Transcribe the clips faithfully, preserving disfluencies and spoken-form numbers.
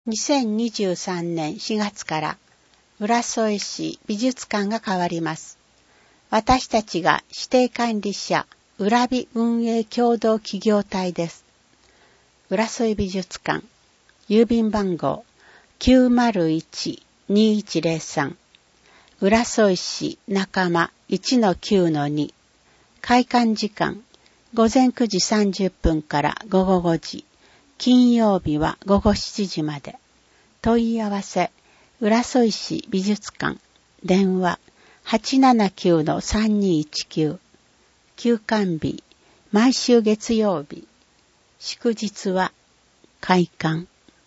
にせんにじゅうさんねんしがつから浦添市美術館が変わります。私たちが指定管理者浦美運営協同企業体です。浦添美術館、郵便番号 きゅうまるいちにいちゼロさん、浦添市仲間 いちのきゅうのに、開館時間午前くじさんじゅっぷんから午後ごじ、金曜日は午後しちじまで。問い合わせ、浦添市美術館、電話 はちななきゅうのさんにいちきゅう、休館日、毎週月曜日、祝日は開館。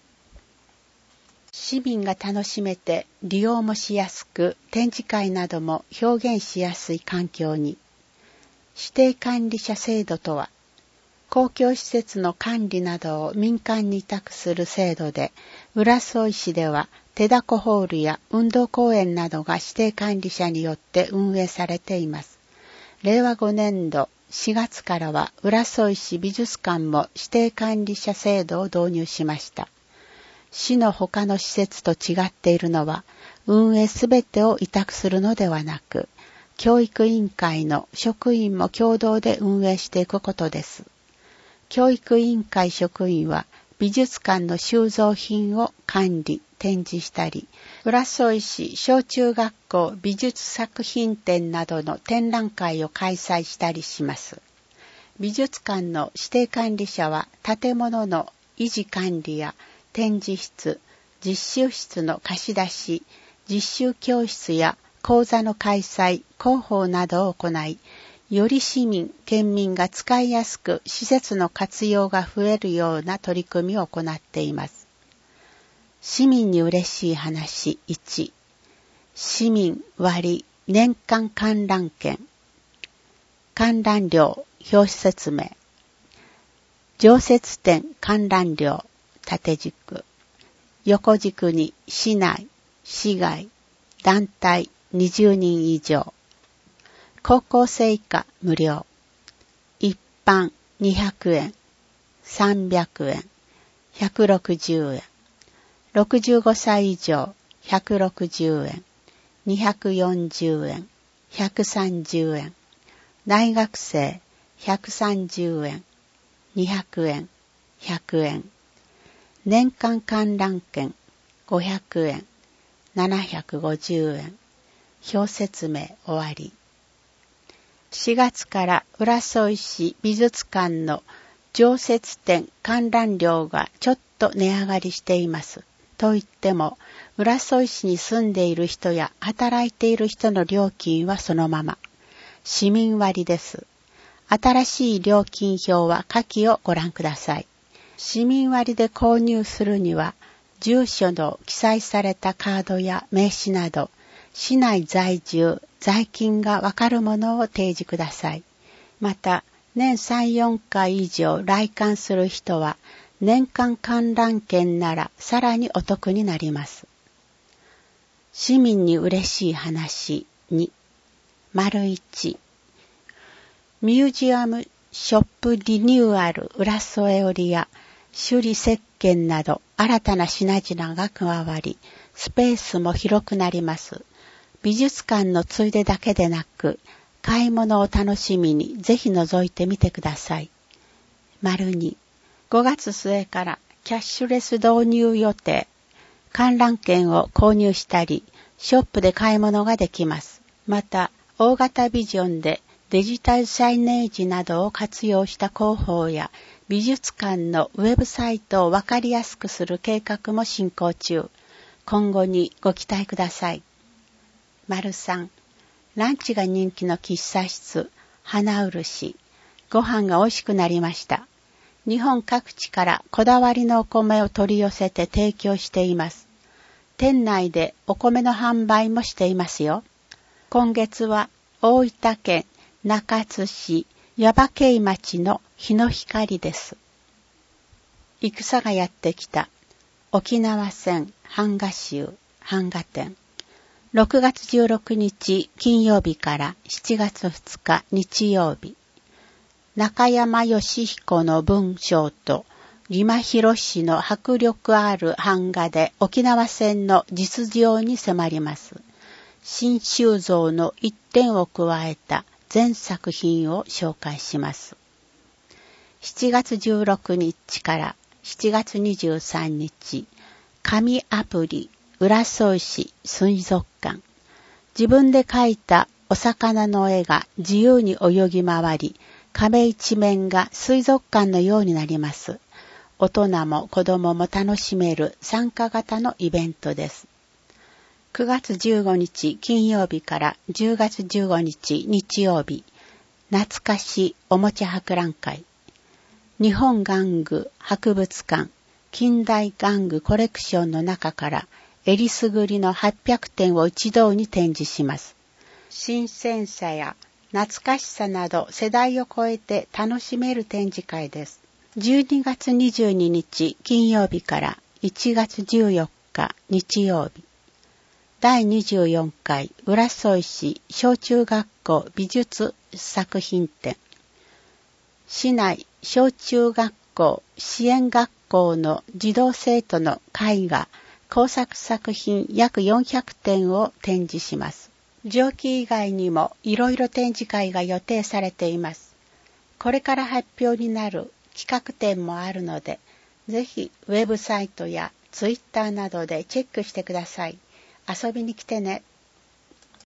市民が楽しめて利用もしやすく、展示会なども表現しやすい環境に。指定管理者制度とは、公共施設の管理などを民間に委託する制度で、浦添市では手だこホールや運動公園などが指定管理者によって運営されています。れいわごねんどしがつからは浦添市美術館も指定管理者制度を導入しました。市の他の施設と違っているのは、運営すべてを委託するのではなく、教育委員会の職員も共同で運営していくことです。教育委員会職員は美術館の収蔵品を管理、展示したり、浦添市小中学校美術作品展などの展覧会を開催したりします。美術館の指定管理者は建物の維持管理や展示室、実習室の貸し出し、実習教室や講座の開催、広報などを行い、より市民、県民が使いやすく施設の活用が増えるような取り組みを行っています。市民に嬉しい話いち、市民割年間観覧券、観覧料表紙説明、常設展観覧料縦軸、横軸に市内、市外、団体にじゅうにん以上、高校生以下無料、一般にひゃくえん、さんびゃくえん、ひゃくろくじゅうえん、ろくじゅうごさい以上ひゃくろくじゅうえん、にひゃくよんじゅうえん、ひゃくさんじゅうえん、大学生ひゃくさんじゅうえん、にひゃくえん、ひゃくえん、年間観覧券ごひゃくえん、ななひゃくごじゅうえん、表説明終わり。しがつから浦添市美術館の常設展観覧料がちょっと値上がりしています。といっても、浦添市に住んでいる人や働いている人の料金はそのまま。市民割です。新しい料金表は下記をご覧ください。市民割で購入するには、住所の記載されたカードや名刺など、市内在住、在勤がわかるものを提示ください。また、年さん、よんかい以上来館する人は、年間観覧券ならさらにお得になります。市民に嬉しい話に、丸一、ミュージアムショップリニューアル浦添織や首里石鹸など新たな品々が加わり、スペースも広くなります。美術館のついでだけでなく、買い物を楽しみにぜひ覗いてみてください。丸に、ごがつすえからキャッシュレス導入予定。観覧券を購入したり、ショップで買い物ができます。また、大型ビジョンでデジタルサイネージなどを活用した広報や美術館のウェブサイトをわかりやすくする計画も進行中。今後にご期待ください。丸さん、ランチが人気の喫茶室、花漆。ご飯が美味しくなりました。日本各地からこだわりのお米を取り寄せて提供しています。店内でお米の販売もしていますよ。今月は大分県中津市耶馬渓町の日の光です。戦がやってきた沖縄戦版画集版画展。ろくがつじゅうろくにち金曜日からしちがつふつか日曜日。中山義彦の文章とリマヒロシの迫力ある版画で沖縄戦の実情に迫ります。新修造の一点を加えた全作品を紹介します。しちがつじゅうろくにちからしちがつにじゅうさんにち、紙アプリ浦添市水族館。自分で描いたお魚の絵が自由に泳ぎ回り、壁一面が水族館のようになります。大人も子供も楽しめる参加型のイベントです。くがつじゅうごにち金曜日からじゅうがつじゅうごにち日曜日、懐かしいおもちゃ博覧会。日本玩具博物館近代玩具コレクションの中からえりすぐりのはっぴゃくてんを一堂に展示します。新鮮さや懐かしさなど世代を超えて楽しめる展示会です。じゅうにがつにじゅうににち金曜日からいちがつじゅうよっか日曜日、だいにじゅうよんかい浦添市小中学校美術作品展。市内小中学校支援学校の児童生徒の絵画工作作品約よんひゃくてんを展示します。上記以外にもいろいろ展示会が予定されています。これから発表になる企画展もあるので、ぜひウェブサイトやツイッターなどでチェックしてください。遊びに来てね。